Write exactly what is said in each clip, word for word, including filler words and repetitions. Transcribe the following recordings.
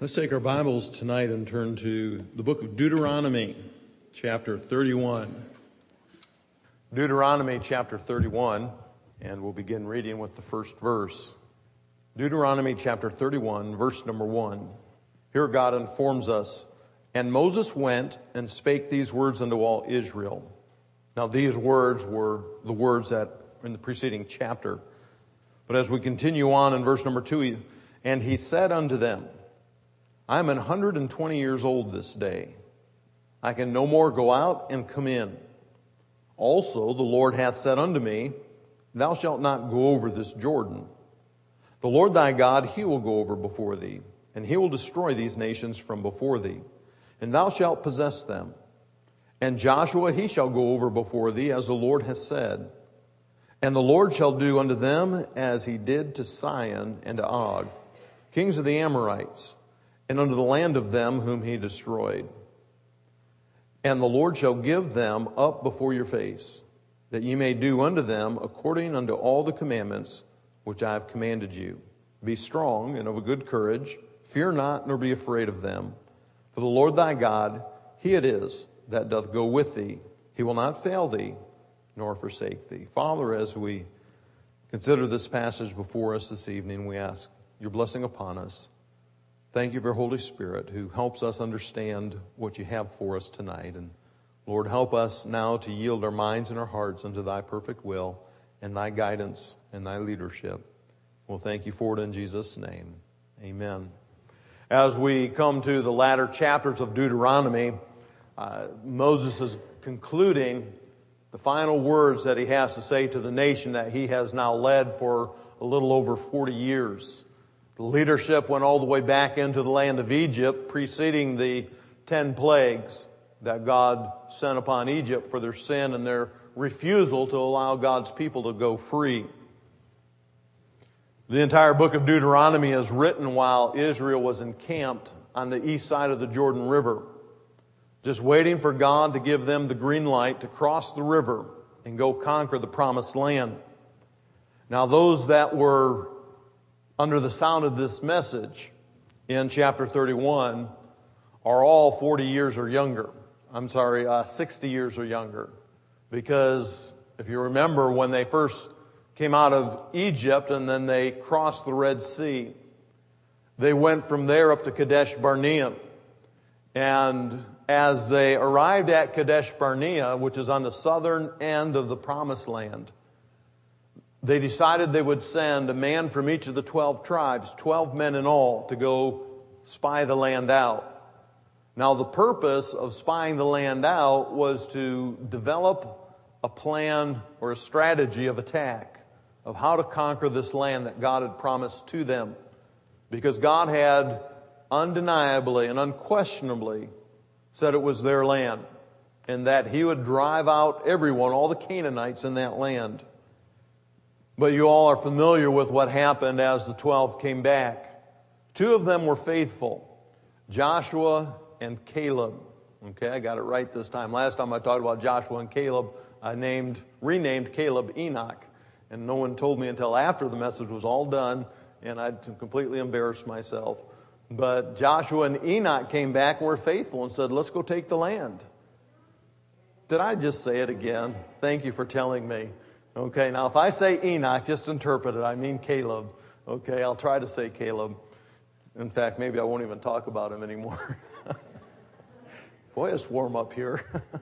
Let's take our Bibles tonight and turn to the book of Deuteronomy, chapter thirty-one. Deuteronomy chapter thirty-one, and we'll begin reading with the first verse. Deuteronomy chapter thirty-one, verse number one. Here God informs us, "And Moses went and spake these words unto all Israel." Now these words were the words that in the preceding chapter. But as we continue on in verse number two, "And he said unto them, I am an hundred and twenty years old this day. I can no more go out and come in. Also the Lord hath said unto me, Thou shalt not go over this Jordan. The Lord thy God, he will go over before thee, and he will destroy these nations from before thee, and thou shalt possess them. And Joshua, he shall go over before thee, as the Lord hath said. And the Lord shall do unto them as he did to Sihon and to Og, kings of the Amorites, and unto the land of them whom he destroyed. And the Lord shall give them up before your face, that ye may do unto them according unto all the commandments which I have commanded you. Be strong and of a good courage, fear not, nor be afraid of them. For the Lord thy God, he it is that doth go with thee. He will not fail thee, nor forsake thee." Father, as we consider this passage before us this evening, we ask your blessing upon us. Thank you for your Holy Spirit who helps us understand what you have for us tonight. And Lord, help us now to yield our minds and our hearts unto thy perfect will and thy guidance and thy leadership. We'll thank you for it in Jesus' name. Amen. As we come to the latter chapters of Deuteronomy, uh, Moses is concluding the final words that he has to say to the nation that he has now led for a little over forty years. The leadership went all the way back into the land of Egypt, preceding the ten plagues that God sent upon Egypt for their sin and their refusal to allow God's people to go free. The entire book of Deuteronomy is written while Israel was encamped on the east side of the Jordan River, just waiting for God to give them the green light to cross the river and go conquer the promised land. Now those that were under the sound of this message in chapter thirty-one are all forty years or younger. I'm sorry, uh, sixty years or younger. Because if you remember when they first came out of Egypt and then they crossed the Red Sea, they went from there up to Kadesh Barnea. And as they arrived at Kadesh Barnea, which is on the southern end of the promised land, they decided they would send a man from each of the twelve tribes, twelve men in all, to go spy the land out. Now, the purpose of spying the land out was to develop a plan or a strategy of attack of how to conquer this land that God had promised to them. Because God had undeniably and unquestionably said it was their land, and that he would drive out everyone, all the Canaanites in that land. But you all are familiar with what happened as the twelve came back. Two of them were faithful, Joshua and Caleb. Okay, I got it right this time. Last time I talked about Joshua and Caleb, I named, renamed Caleb Enoch. And no one told me until after the message was all done, and I'd completely embarrassed myself. But Joshua and Enoch came back and were faithful and said, let's go take the land. Did I just say it again? Thank you for telling me. Okay, now if I say Enoch, just interpret it. I mean Caleb. Okay, I'll try to say Caleb. In fact, maybe I won't even talk about him anymore. Boy, it's warm up here.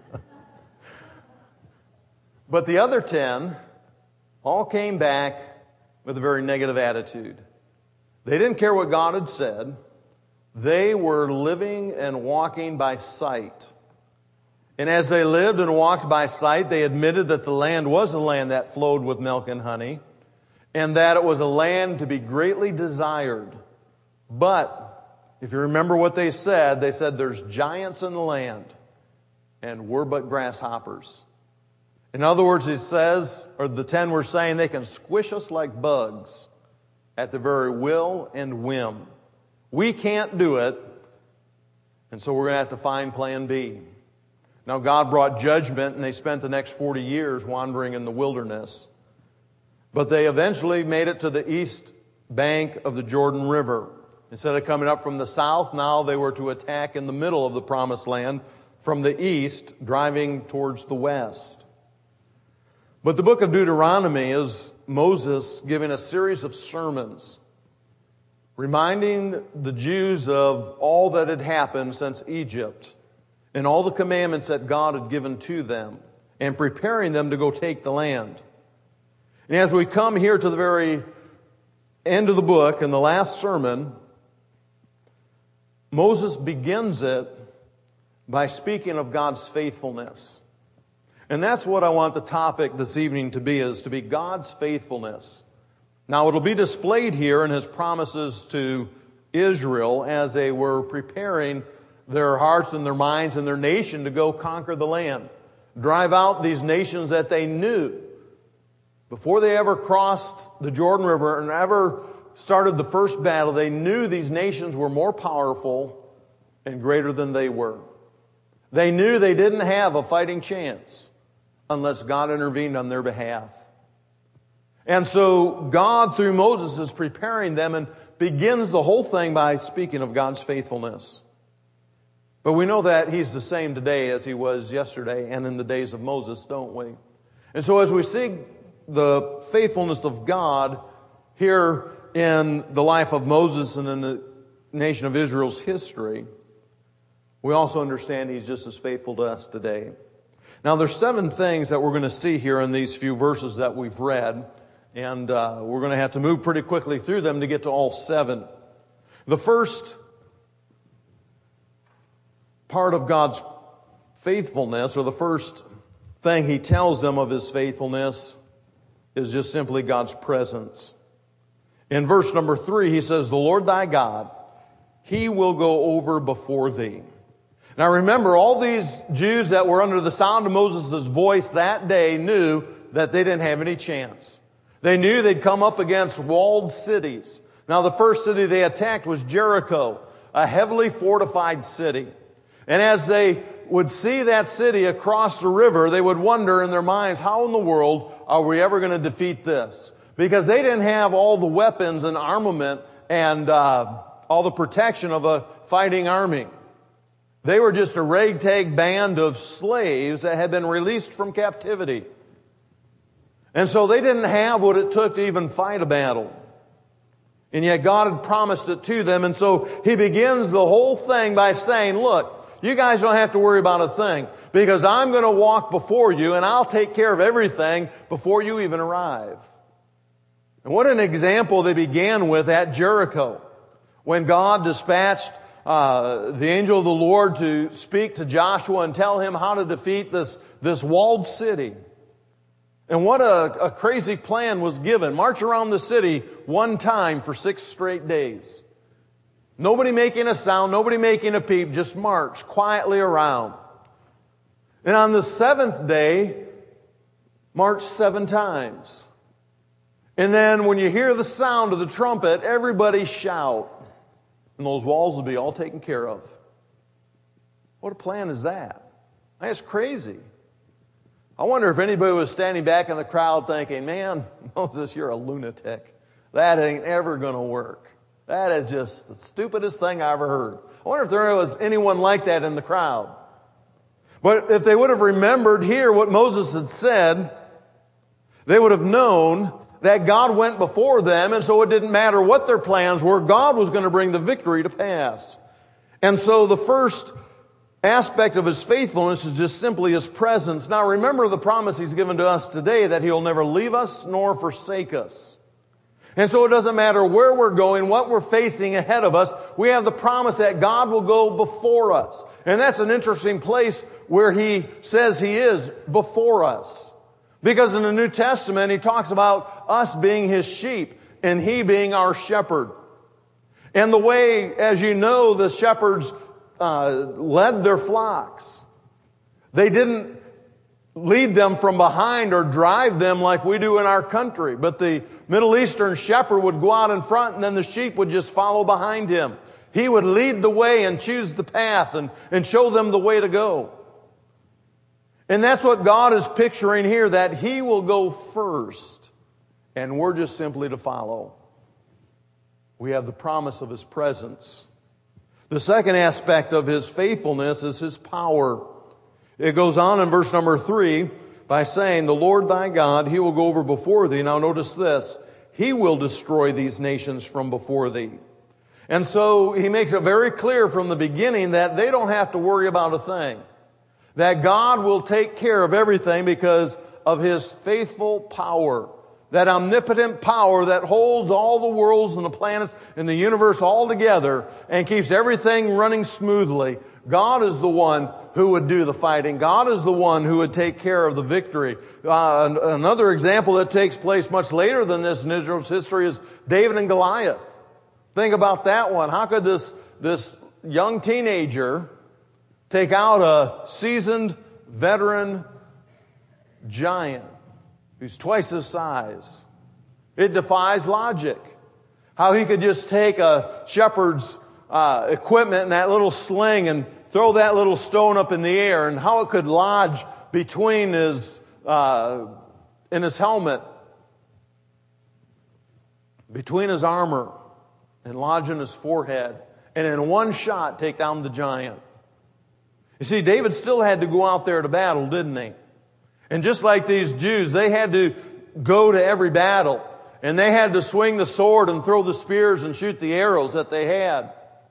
But the other ten all came back with a very negative attitude. They didn't care what God had said. They were living and walking by sight. And as they lived and walked by sight, they admitted that the land was a land that flowed with milk and honey, and that it was a land to be greatly desired. But, if you remember what they said, they said, there's giants in the land, and we're but grasshoppers. In other words, it says, or the ten were saying, they can squish us like bugs at the very will and whim. We can't do it, and so we're going to have to find plan B. Now God brought judgment, and they spent the next forty years wandering in the wilderness. But they eventually made it to the east bank of the Jordan River. Instead of coming up from the south, now they were to attack in the middle of the promised land from the east, driving towards the west. But the book of Deuteronomy is Moses giving a series of sermons, reminding the Jews of all that had happened since Egypt and all the commandments that God had given to them and preparing them to go take the land. And as we come here to the very end of the book and the last sermon, Moses begins it by speaking of God's faithfulness. And that's what I want the topic this evening to be, is to be God's faithfulness. Now, it'll be displayed here in His promises to Israel as they were preparing their hearts and their minds and their nation to go conquer the land, drive out these nations that they knew. Before they ever crossed the Jordan River and ever started the first battle, they knew these nations were more powerful and greater than they were. They knew they didn't have a fighting chance unless God intervened on their behalf. And so God, through Moses, is preparing them and begins the whole thing by speaking of God's faithfulness. But we know that He's the same today as He was yesterday and in the days of Moses, don't we? And so as we see the faithfulness of God here in the life of Moses and in the nation of Israel's history, we also understand He's just as faithful to us today. Now, there's seven things that we're going to see here in these few verses that we've read, and uh, we're going to have to move pretty quickly through them to get to all seven. The first part of God's faithfulness, or the first thing He tells them of His faithfulness, is just simply God's presence. In verse number three, He says, "The Lord thy God, He will go over before thee." Now remember, all these Jews that were under the sound of Moses' voice that day knew that they didn't have any chance. They knew they'd come up against walled cities. Now the first city they attacked was Jericho, a heavily fortified city. And as they would see that city across the river, they would wonder in their minds, how in the world are we ever going to defeat this? Because they didn't have all the weapons and armament and uh, all the protection of a fighting army. They were just a ragtag band of slaves that had been released from captivity. And so they didn't have what it took to even fight a battle. And yet God had promised it to them. And so He begins the whole thing by saying, look, you guys don't have to worry about a thing, because I'm going to walk before you and I'll take care of everything before you even arrive. And what an example they began with at Jericho, when God dispatched uh, the angel of the Lord to speak to Joshua and tell him how to defeat this, this walled city. And what a, a crazy plan was given. March around the city one time for six straight days. Nobody making a sound, nobody making a peep, just march quietly around. And on the seventh day, march seven times. And then when you hear the sound of the trumpet, everybody shout. And those walls will be all taken care of. What a plan is that? That's crazy. I wonder if anybody was standing back in the crowd thinking, man, Moses, you're a lunatic. That ain't ever going to work. That is just the stupidest thing I ever heard. I wonder if there was anyone like that in the crowd. But if they would have remembered here what Moses had said, they would have known that God went before them, and so it didn't matter what their plans were, God was going to bring the victory to pass. And so the first aspect of His faithfulness is just simply His presence. Now remember the promise He's given to us today, that He'll never leave us nor forsake us. And so it doesn't matter where we're going, what we're facing ahead of us, we have the promise that God will go before us. And that's an interesting place where He says He is before us. Because in the New Testament, He talks about us being His sheep and He being our shepherd. And the way, as you know, the shepherds uh, led their flocks. They didn't lead them from behind or drive them like we do in our country. But the Middle Eastern shepherd would go out in front and then the sheep would just follow behind him. He would lead the way and choose the path and, and show them the way to go. And that's what God is picturing here, that He will go first and we're just simply to follow. We have the promise of His presence. The second aspect of His faithfulness is His power. It goes on in verse number three by saying, the Lord thy God, He will go over before thee. Now notice this. He will destroy these nations from before thee. And so He makes it very clear from the beginning that they don't have to worry about a thing. That God will take care of everything because of His faithful power. That omnipotent power that holds all the worlds and the planets and the universe all together and keeps everything running smoothly. God is the one who would do the fighting. God is the one who would take care of the victory. Uh, another example that takes place much later than this in Israel's history is David and Goliath. Think about that one. How could this, this young teenager take out a seasoned veteran giant who's twice his size? It defies logic. How he could just take a shepherd's uh, equipment and that little sling and throw that little stone up in the air, and how it could lodge between his, uh, in his helmet, between his armor, and lodge in his forehead, and in one shot take down the giant. You see, David still had to go out there to battle, didn't he? And just like these Jews, they had to go to every battle. And they had to swing the sword and throw the spears and shoot the arrows that they had.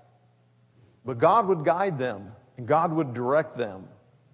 But God would guide them. And God would direct them.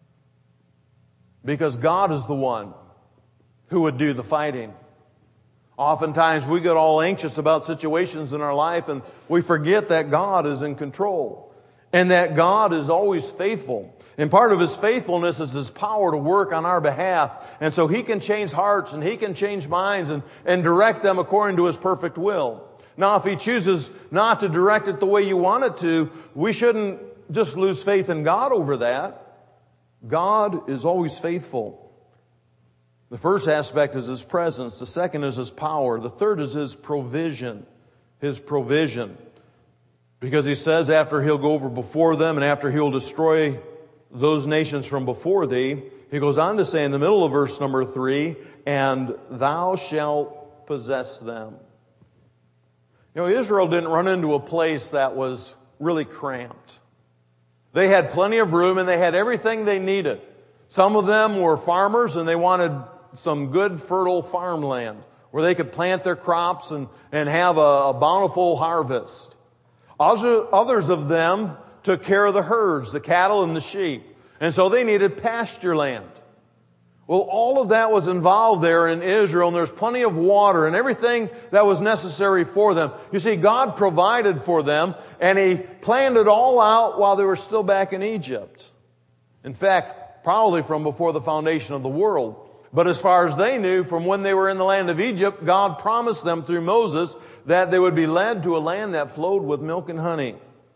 Because God is the one who would do the fighting. Oftentimes we get all anxious about situations in our life and we forget that God is in control. And that God is always faithful. And part of His faithfulness is His power to work on our behalf. And so He can change hearts and He can change minds and, and direct them according to His perfect will. Now, if He chooses not to direct it the way you want it to, we shouldn't just lose faith in God over that. God is always faithful. The first aspect is His presence. The second is His power. The third is His provision. His provision. Because He says after He'll go over before them and after He'll destroy those nations from before thee, He goes on to say in the middle of verse number three, and thou shalt possess them. You know, Israel didn't run into a place that was really cramped. They had plenty of room and they had everything they needed. Some of them were farmers and they wanted some good fertile farmland where they could plant their crops and, and have a, a bountiful harvest. Others of them took care of the herds, the cattle and the sheep. And so they needed pasture land. Well, all of that was involved there in Israel, and there's plenty of water and everything that was necessary for them. You see, God provided for them, and He planned it all out while they were still back in Egypt. In fact, probably from before the foundation of the world. But as far as they knew, from when they were in the land of Egypt, God promised them through Moses that they would be led to a land that flowed with milk and honey.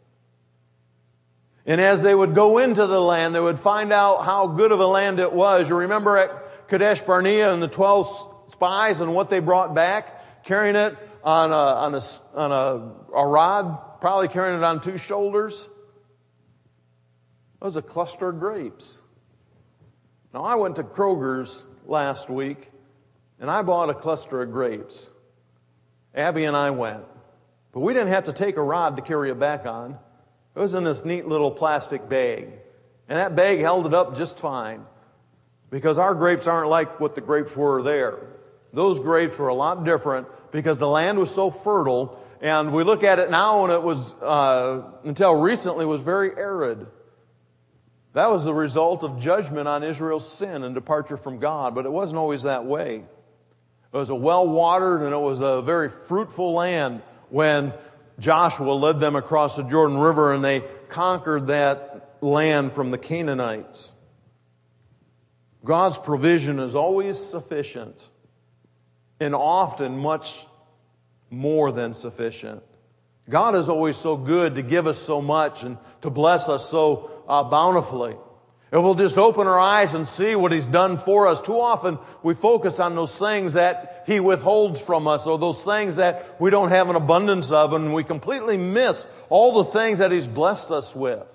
And as they would go into the land, they would find out how good of a land it was. You remember at Kadesh Barnea and the twelve spies and what they brought back, carrying it on a, on a, on a, a rod, probably carrying it on two shoulders. It was a cluster of grapes. Now, I went to Kroger's last week, and I bought a cluster of grapes. Abby and I went. But we didn't have to take a rod to carry it back on. It was in this neat little plastic bag. And that bag held it up just fine. Because our grapes aren't like what the grapes were there. Those grapes were a lot different because the land was so fertile. And we look at it now and it was, uh, until recently, was very arid. That was the result of judgment on Israel's sin and departure from God. But it wasn't always that way. It was a well-watered and it was a very fruitful land when Joshua led them across the Jordan River and they conquered that land from the Canaanites. God's provision is always sufficient and often much more than sufficient. God is always so good to give us so much and to bless us so uh, bountifully. If we'll just open our eyes and see what He's done for us, too often we focus on those things that He withholds from us or those things that we don't have an abundance of, and we completely miss all the things that He's blessed us with.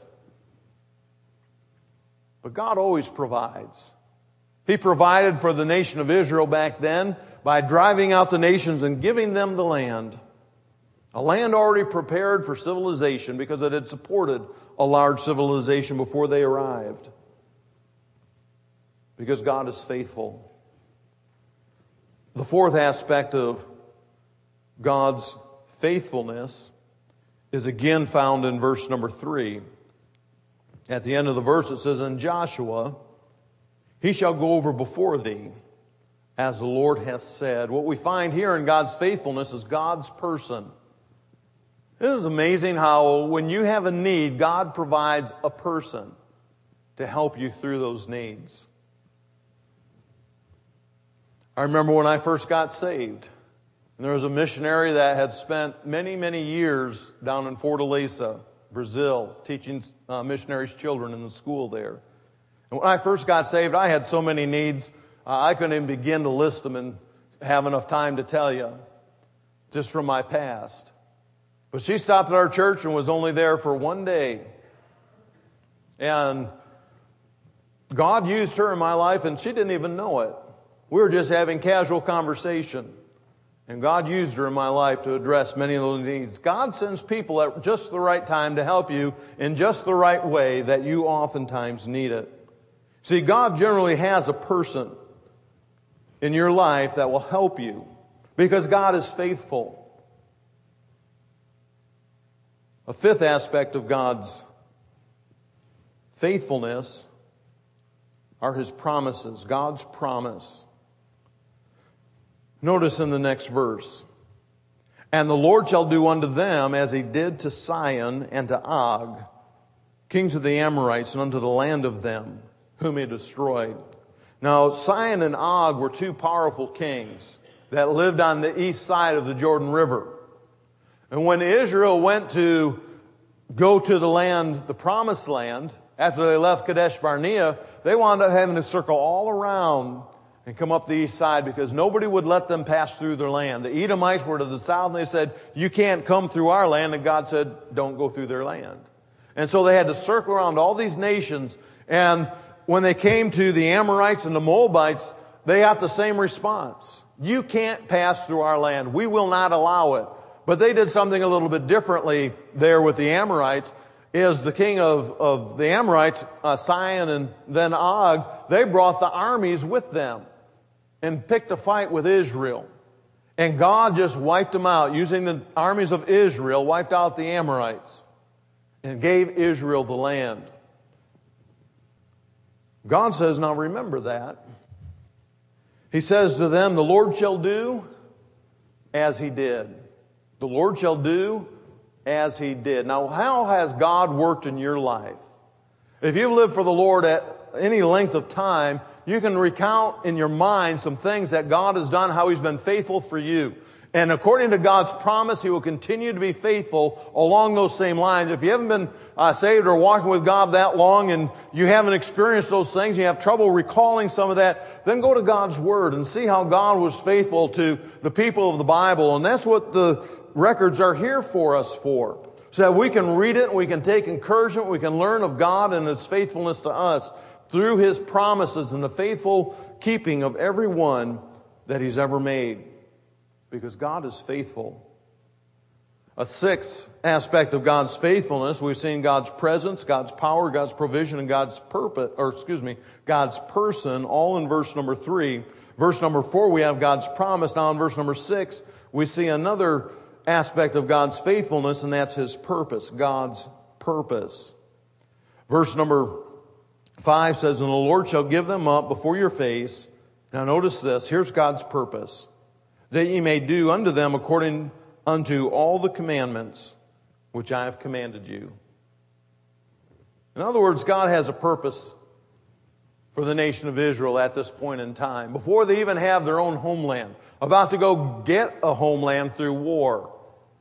But God always provides. He provided for the nation of Israel back then by driving out the nations and giving them the land. A land already prepared for civilization because it had supported a large civilization before they arrived. Because God is faithful. The fourth aspect of God's faithfulness is again found in verse number three. At the end of the verse it says, "And Joshua, he shall go over before thee, as the Lord hath said." What we find here in God's faithfulness is God's person. It is amazing how when you have a need, God provides a person to help you through those needs. I remember when I first got saved, and there was a missionary that had spent many, many years down in Fortaleza, Brazil, teaching uh, missionaries' children in the school there. And when I first got saved, I had so many needs, uh, I couldn't even begin to list them and have enough time to tell you, just from my past. But she stopped at our church and was only there for one day. And God used her in my life, and she didn't even know it. We were just having casual conversation. And God used her in my life to address many of those needs. God sends people at just the right time to help you in just the right way that you oftentimes need it. See, God generally has a person in your life that will help you because God is faithful. A fifth aspect of God's faithfulness are His promises, God's promise. Notice in the next verse, "And the Lord shall do unto them as He did to Sihon and to Og, kings of the Amorites, and unto the land of them, whom He destroyed." Now, Sihon and Og were two powerful kings that lived on the east side of the Jordan River. And when Israel went to go to the land, the promised land, after they left Kadesh Barnea, they wound up having to circle all around and come up the east side because nobody would let them pass through their land. The Edomites were to the south, and they said, "You can't come through our land." And God said, "Don't go through their land." And so they had to circle around all these nations. And when they came to the Amorites and the Moabites, they got the same response. "You can't pass through our land. We will not allow it." But they did something a little bit differently there with the Amorites. Is the king of, of the Amorites, uh, Sihon and then Og, they brought the armies with them and picked a fight with Israel. And God just wiped them out, using the armies of Israel, wiped out the Amorites and gave Israel the land. God says, now remember that. He says to them, "The Lord shall do as He did." The Lord shall do as He did. Now, how has God worked in your life? If you've lived for the Lord at any length of time, you can recount in your mind some things that God has done, how He's been faithful for you. And according to God's promise, He will continue to be faithful along those same lines. If you haven't been uh, saved or walking with God that long and you haven't experienced those things, you have trouble recalling some of that, then go to God's Word and see how God was faithful to the people of the Bible. And that's what the records are here for us for. So that we can read it and we can take encouragement, we can learn of God and His faithfulness to us through His promises and the faithful keeping of every one that He's ever made. Because God is faithful. A sixth aspect of God's faithfulness, we've seen God's presence, God's power, God's provision, and God's purpose, or excuse me, God's person, all in verse number three. Verse number four, we have God's promise. Now in verse number six, we see another aspect of God's faithfulness, and that's His purpose, God's purpose. Verse number five says, "And the Lord shall give them up before your face." Now notice this, here's God's purpose. "That ye may do unto them according unto all the commandments which I have commanded you." In other words, God has a purpose for the nation of Israel at this point in time, before they even have their own homeland, about to go get a homeland through war.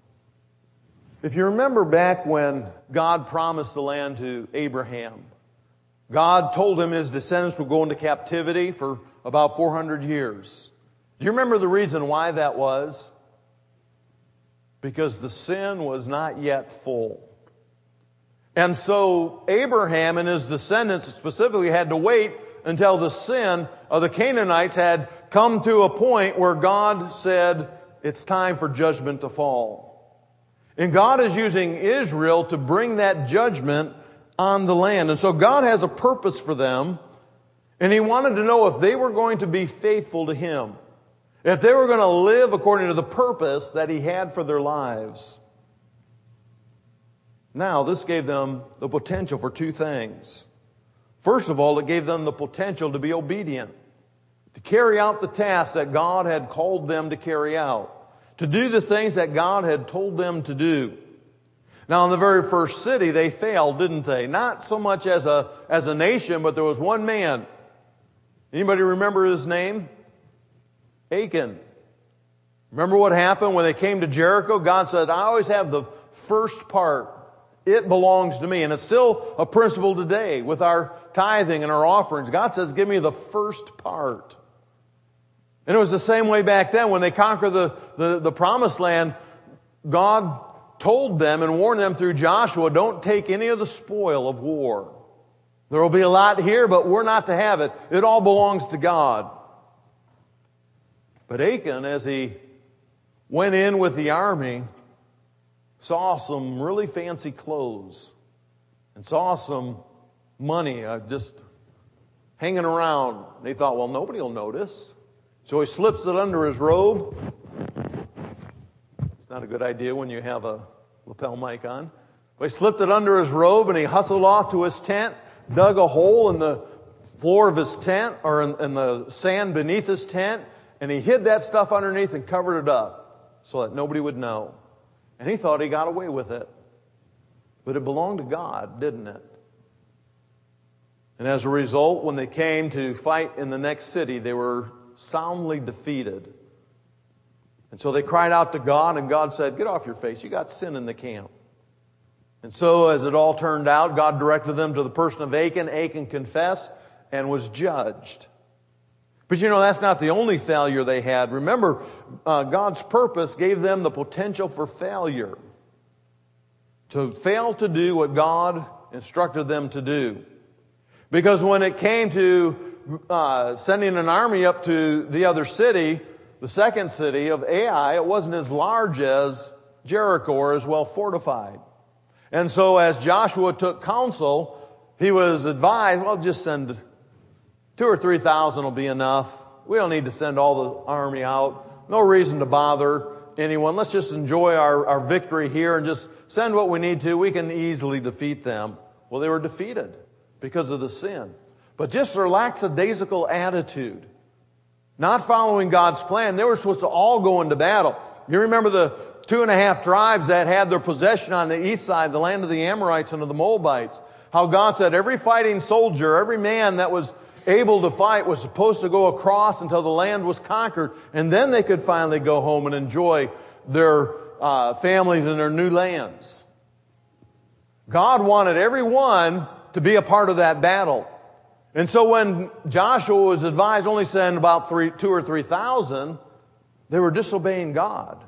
If you remember back when God promised the land to Abraham, God told him his descendants would go into captivity for about four hundred years. Do you remember the reason why that was? Because the sin was not yet full. And so Abraham and his descendants specifically had to wait until the sin of the Canaanites had come to a point where God said, it's time for judgment to fall. And God is using Israel to bring that judgment on the land. And so God has a purpose for them, and He wanted to know if they were going to be faithful to Him, if they were going to live according to the purpose that He had for their lives. Now, this gave them the potential for two things. First of all, it gave them the potential to be obedient, to carry out the tasks that God had called them to carry out, to do the things that God had told them to do. Now, in the very first city, they failed, didn't they? Not so much as a, as a nation, but there was one man. Anybody remember his name? Achan. Remember what happened when they came to Jericho? God said, I always have the first part. It belongs to me. And it's still a principle today with our tithing and our offerings. God says, give me the first part. And it was the same way back then when they conquered the, the, the promised land. God told them and warned them through Joshua, don't take any of the spoil of war. There will be a lot here, but we're not to have it. It all belongs to God. But Achan, as he went in with the army, saw some really fancy clothes and saw some money uh, just hanging around. And he thought, well, nobody will notice. So he slips it under his robe. It's not a good idea when you have a lapel mic on. But he slipped it under his robe and he hustled off to his tent, dug a hole in the floor of his tent or in, in the sand beneath his tent, and he hid that stuff underneath and covered it up so that nobody would know. And he thought he got away with it. But it belonged to God, didn't it? And as a result, when they came to fight in the next city, they were soundly defeated. And so they cried out to God, and God said, get off your face. You got sin in the camp. And so as it all turned out, God directed them to the person of Achan. Achan confessed and was judged. But you know, that's not the only failure they had. Remember, uh, God's purpose gave them the potential for failure. To fail to do what God instructed them to do. Because when it came to uh, sending an army up to the other city, the second city of Ai, it wasn't as large as Jericho or as well fortified. And so as Joshua took counsel, he was advised, well, just send two or three thousand will be enough. We don't need to send all the army out. No reason to bother anyone. Let's just enjoy our, our victory here and just send what we need to. We can easily defeat them. Well, they were defeated because of the sin. But just their lackadaisical attitude, not following God's plan, they were supposed to all go into battle. You remember the two and a half tribes that had their possession on the east side, the land of the Amorites and of the Moabites. How God said every fighting soldier, every man that was able to fight was supposed to go across until the land was conquered, and then they could finally go home and enjoy their uh, families and their new lands. God wanted everyone to be a part of that battle. And so when Joshua was advised only send about three, two or three thousand, they were disobeying God.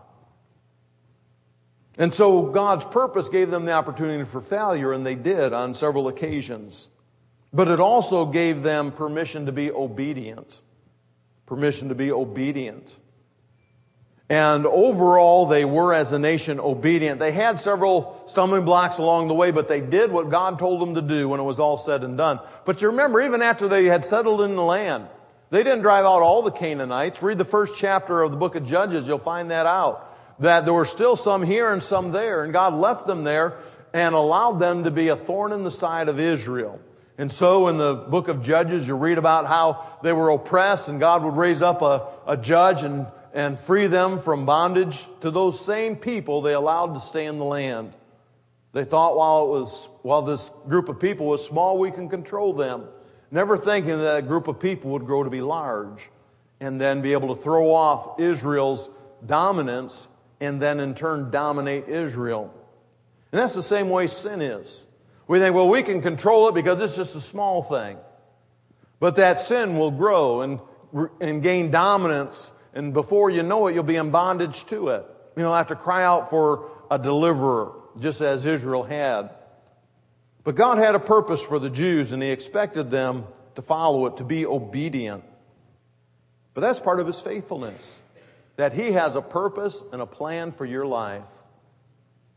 And so God's purpose gave them the opportunity for failure, and they did on several occasions. But it also gave them permission to be obedient. Permission to be obedient. And overall, they were, as a nation, obedient. They had several stumbling blocks along the way, but they did what God told them to do when it was all said and done. But you remember, even after they had settled in the land, they didn't drive out all the Canaanites. Read the first chapter of the book of Judges, you'll find that out. That there were still some here and some there, and God left them there and allowed them to be a thorn in the side of Israel. And so in the book of Judges, you read about how they were oppressed, and God would raise up a, a judge and, and free them from bondage to those same people they allowed to stay in the land. They thought while it was while this group of people was small, we can control them. Never thinking that a group of people would grow to be large and then be able to throw off Israel's dominance and then in turn dominate Israel. And that's the same way sin is. We think, well, we can control it because it's just a small thing. But that sin will grow and, and gain dominance, and before you know it, you'll be in bondage to it. You'll have to cry out for a deliverer, just as Israel had. But God had a purpose for the Jews, and He expected them to follow it, to be obedient. But that's part of His faithfulness, that He has a purpose and a plan for your life.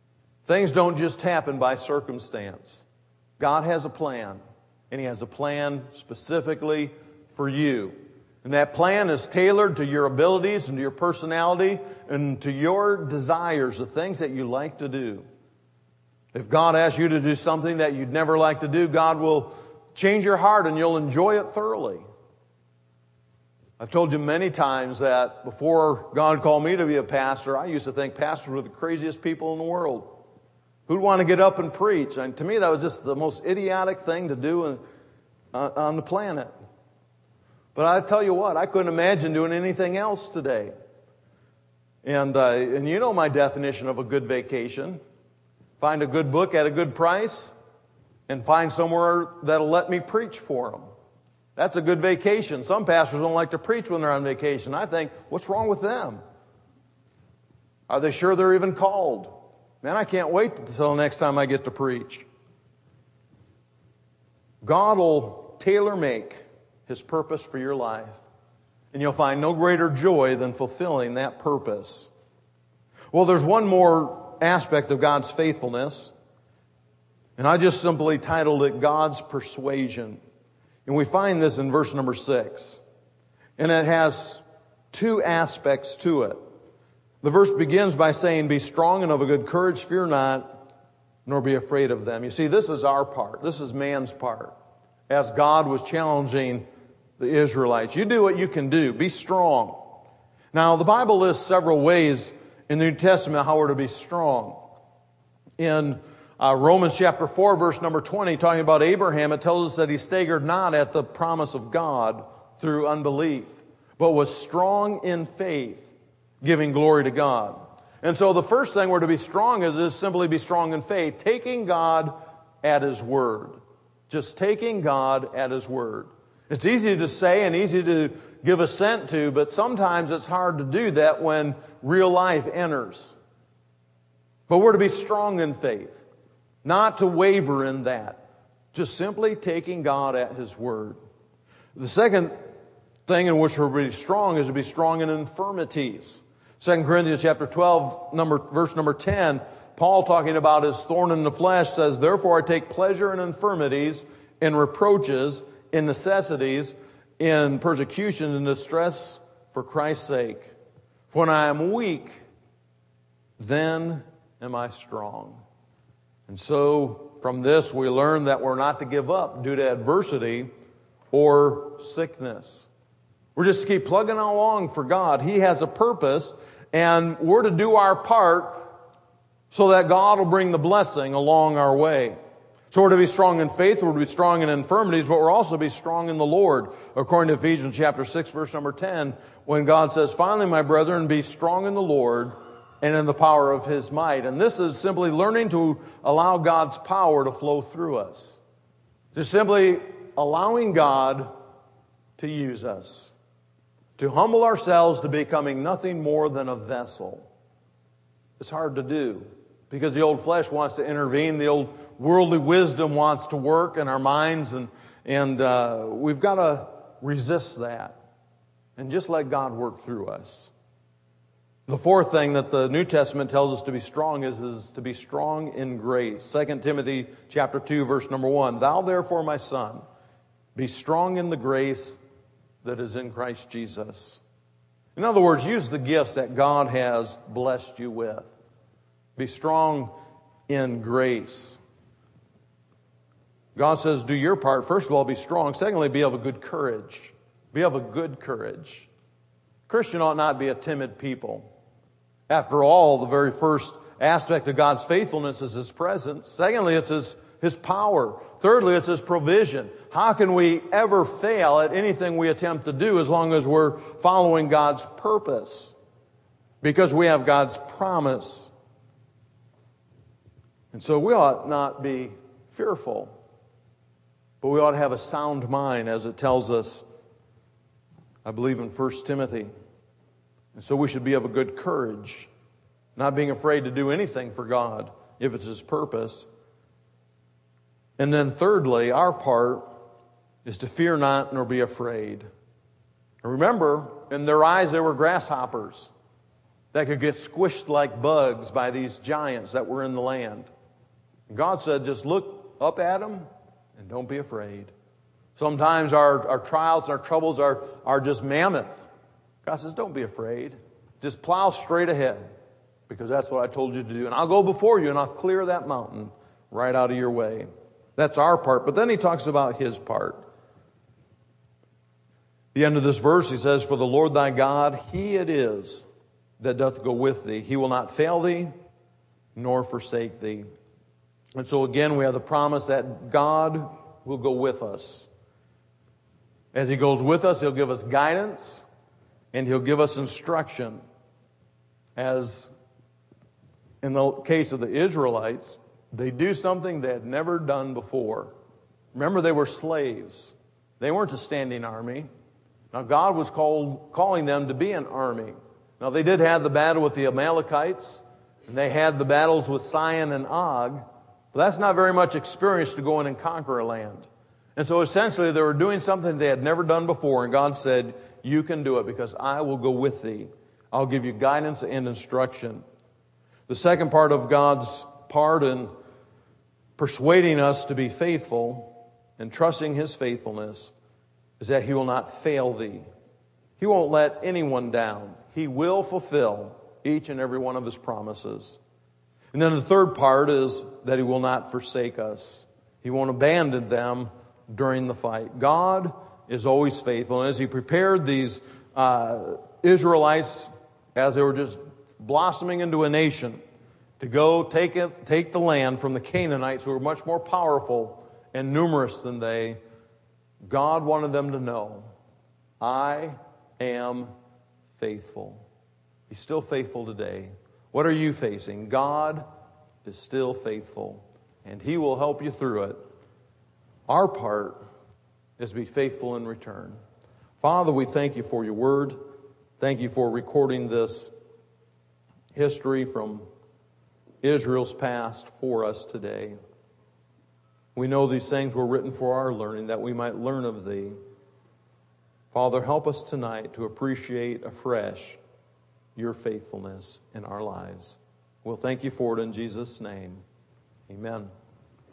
Things don't just happen by circumstance. God has a plan, and He has a plan specifically for you. And that plan is tailored to your abilities and to your personality and to your desires, the things that you like to do. If God asks you to do something that you'd never like to do, God will change your heart and you'll enjoy it thoroughly. I've told you many times that before God called me to be a pastor, I used to think pastors were the craziest people in the world. Who'd want to get up and preach? And to me, that was just the most idiotic thing to do in, uh, on the planet. But I tell you what, I couldn't imagine doing anything else today. And uh, and you know my definition of a good vacation. Find a good book at a good price and find somewhere that'll let me preach for them. That's a good vacation. Some pastors don't like to preach when they're on vacation. I think, what's wrong with them? Are they sure they're even called? Man, I can't wait until next time I get to preach. God will tailor-make His purpose for your life. And you'll find no greater joy than fulfilling that purpose. Well, there's one more aspect of God's faithfulness. And I just simply titled it God's Persuasion. And we find this in verse number six. And it has two aspects to it. The verse begins by saying, "Be strong and of a good courage, fear not, nor be afraid of them." You see, this is our part. This is man's part. As God was challenging the Israelites. You do what you can do. Be strong. Now, the Bible lists several ways in the New Testament how we're to be strong. In uh, Romans chapter four, verse number twenty, talking about Abraham, it tells us that he staggered not at the promise of God through unbelief, but was strong in faith, giving glory to God. And so the first thing we're to be strong is, is simply be strong in faith, taking God at His word. Just taking God at His word. It's easy to say and easy to give assent to, but sometimes it's hard to do that when real life enters. But we're to be strong in faith, not to waver in that. Just simply taking God at His word. The second thing in which we're to be strong is to be strong in infirmities. Second Corinthians chapter twelve, number, verse number ten, Paul, talking about his thorn in the flesh, says, "Therefore I take pleasure in infirmities, in reproaches, in necessities, in persecutions and distress for Christ's sake. For when I am weak, then am I strong." And so from this we learn that we're not to give up due to adversity or sickness. We're just to keep plugging along for God. He has a purpose, and we're to do our part so that God will bring the blessing along our way. So we're to be strong in faith, we're to be strong in infirmities, but we're also to be strong in the Lord. According to Ephesians chapter six, verse number ten, when God says, "Finally, my brethren, be strong in the Lord and in the power of His might." And this is simply learning to allow God's power to flow through us. Just simply allowing God to use us. To humble ourselves to becoming nothing more than a vessel. It's hard to do because the old flesh wants to intervene. The old worldly wisdom wants to work in our minds, and, and uh, we've got to resist that and just let God work through us. The fourth thing that the New Testament tells us to be strong is, is to be strong in grace. Second Timothy chapter two, verse number one, "Thou therefore, my son, be strong in the grace that is in Christ Jesus." In other words, use the gifts that God has blessed you with. Be strong in grace. God says, do your part. First of all, be strong. Secondly, be of a good courage. Be of a good courage. Christian ought not be a timid people. After all, the very first aspect of God's faithfulness is His presence. Secondly, it's His, His power. Thirdly, it's His provision. How can we ever fail at anything we attempt to do as long as we're following God's purpose? Because we have God's promise. And so we ought not be fearful. But we ought to have a sound mind, as it tells us, I believe, in First Timothy. And so we should be of a good courage, not being afraid to do anything for God if it's His purpose. And then thirdly, our part is to fear not nor be afraid. And remember, in their eyes they were grasshoppers. that could get squished like bugs by these giants that were in the land. And God said, just look up at them and don't be afraid. Sometimes our, our trials and our troubles are, are just mammoth. God says, don't be afraid. Just plow straight ahead, because that's what I told you to do. And I'll go before you and I'll clear that mountain right out of your way. That's our part. But then he talks about his part. The end of this verse, he says, for the Lord thy God, he it is that doth go with thee. He will not fail thee, nor forsake thee. And so again, we have the promise that God will go with us. As he goes with us, he'll give us guidance and he'll give us instruction. As in the case of the Israelites, they do something they had never done before. Remember, they were slaves. They weren't a standing army. Now, God was called, calling them to be an army. Now, they did have the battle with the Amalekites, and they had the battles with Sihon and Og, but that's not very much experience to go in and conquer a land. And so essentially, they were doing something they had never done before, and God said, you can do it because I will go with thee. I'll give you guidance and instruction. The second part of God's part in persuading us to be faithful and trusting his faithfulness is that he will not fail thee. He won't let anyone down. He will fulfill each and every one of his promises. And then the third part is that he will not forsake us. He won't abandon them during the fight. God is always faithful. And as he prepared these uh, Israelites, as they were just blossoming into a nation, to go take it, take the land from the Canaanites, who were much more powerful and numerous than they, God wanted them to know, I am faithful. He's still faithful today. What are you facing? God is still faithful, and he will help you through it. Our part is to be faithful in return. Father, we thank you for your word. Thank you for recording this history from Israel's past for us today. We know these things were written for our learning, that we might learn of thee. Father, help us tonight to appreciate afresh your faithfulness in our lives. We'll thank you for it in Jesus' name. Amen.